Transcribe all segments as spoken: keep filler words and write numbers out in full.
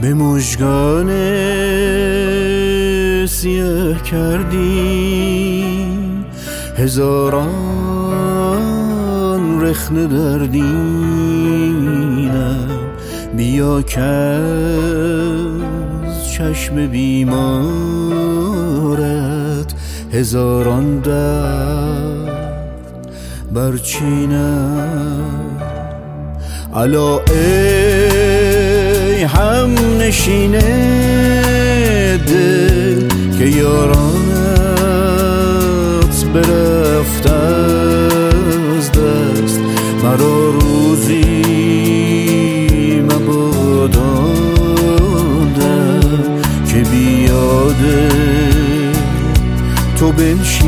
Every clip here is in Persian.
به مژگان سیه کردی هزاران رخنه در دینم، بیا که از چشم بیمارت هزاران درد برچینم. الا ای هم نشینه دل که یارانت برفت از دست، مرا روزی مباداندم که بیاده تو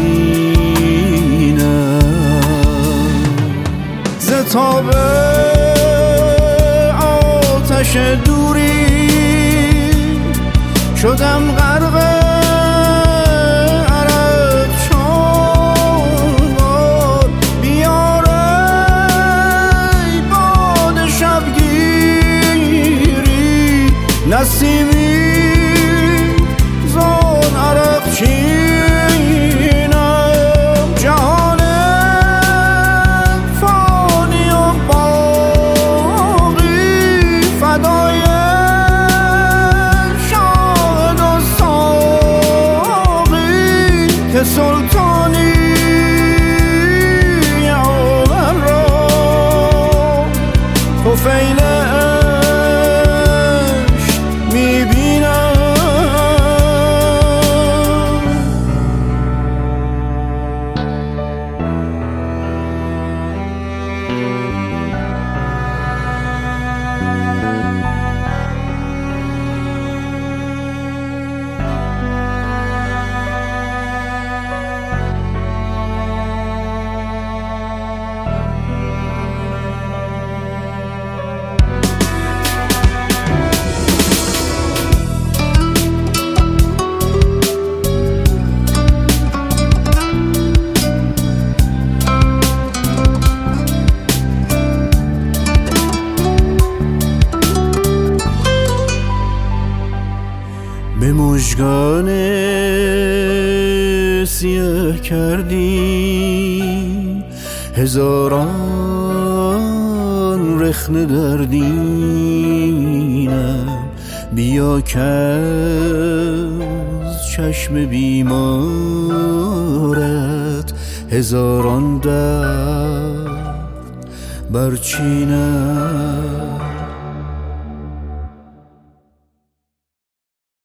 بنشینم. ز تاب آتش دوری شدم غرق عرق شمار، بیار ای باد شبگیری نسیمی زان عرق چینم. جهان فانی و باقی فدای شاهد و ساقی که سلطانی عالم را طفیل عشق میبینم. به مژگان سیه کردی هزاران رخنه در دینم، بیا که از چشم بیمارت هزاران درد برچینم.